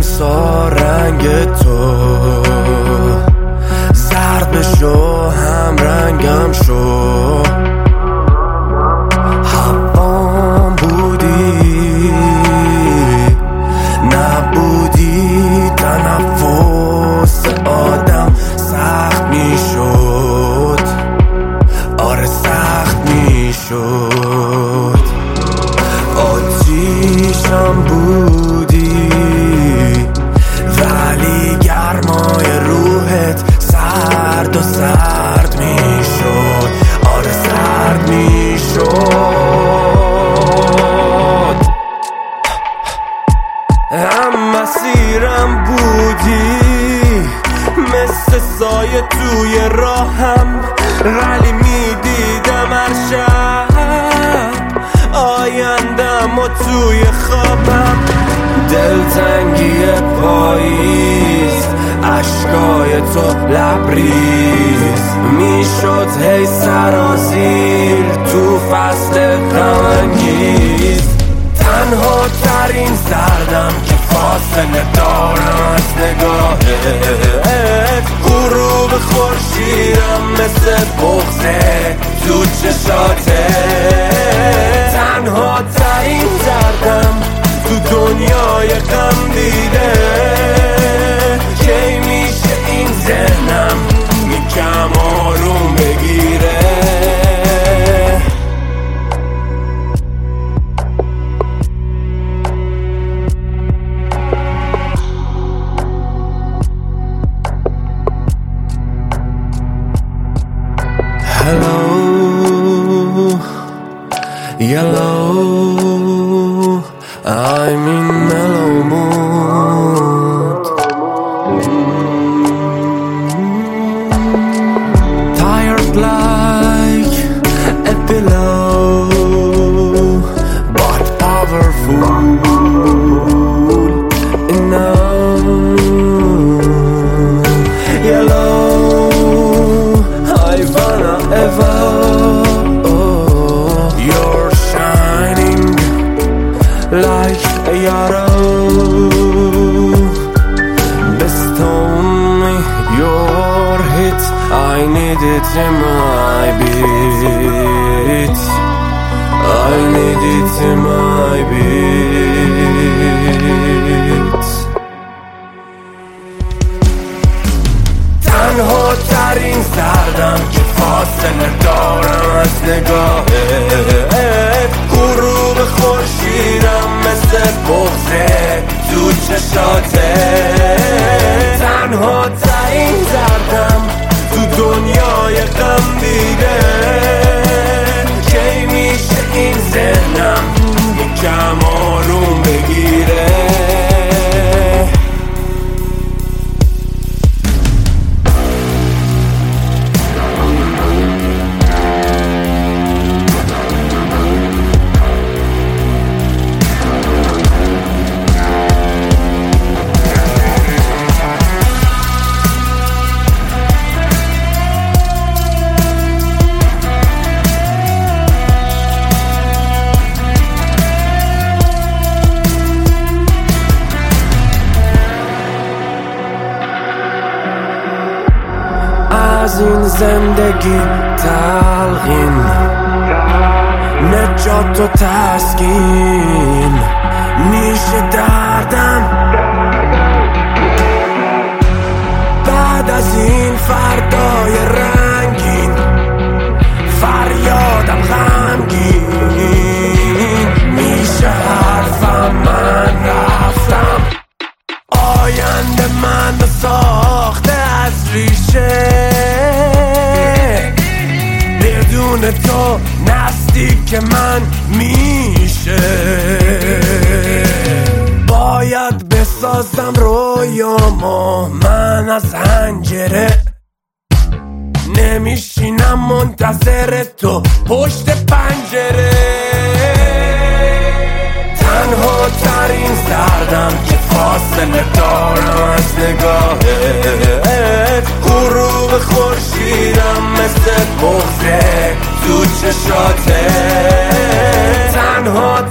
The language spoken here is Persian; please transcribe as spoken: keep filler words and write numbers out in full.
امسا رنگ تو زرد بشو هم رنگم شو هوام بودی نبودی تنفس آدم سخت میشد آره سخت میشد آتیشم بودی ولی گرمای روحت سرد و سرد میشد آره سرد میشد هم مسیرم بودی مثل سایه توی راهم ولی میدیدم هر شب آیندم و توی خوابم دلتنگی پاییز عشقای تو لبریز میشد هی سرازیر تو فصل غم‌انگیز تنها ترین سردم که فاصله دارم از نگاهت غروب خورشیدم مثل بغضه تو چشاتت تنها ترین دردم تو دنیای غم دیده کی میشه این ذهنم یکم آروم بگیره Hello, yellow, I'm in mellow mood. Tired like a pillow, but powerful enough. Yellow, I wanna ever oh, you're shining like a arrow bestow me your hit I need it in my beat I need it in my beat تنها ترین سردم که فاصله دارم از نگاهت غروب خورشیدم مثل بغضه تو چشاتت تنها ترین دردم تو دنیای غم دیده کی میشه این ذهنم یکم آروم بگیره از این زندگی تلقین نجات و تسکین میشه دردم بعد از این فردای رنگین فریادم غمگین میشه حرفم من رفتم آینده من ساخته از ریشه بدون تو نزدیک من میشه باید بسازم رویامو من از حنجره نمیشینم منتظر تو پشت پنجره تنها ترین سردم که فاصله دارم از نگاهت غروب خورشیدم مثل بغضه تو چشاتت تنها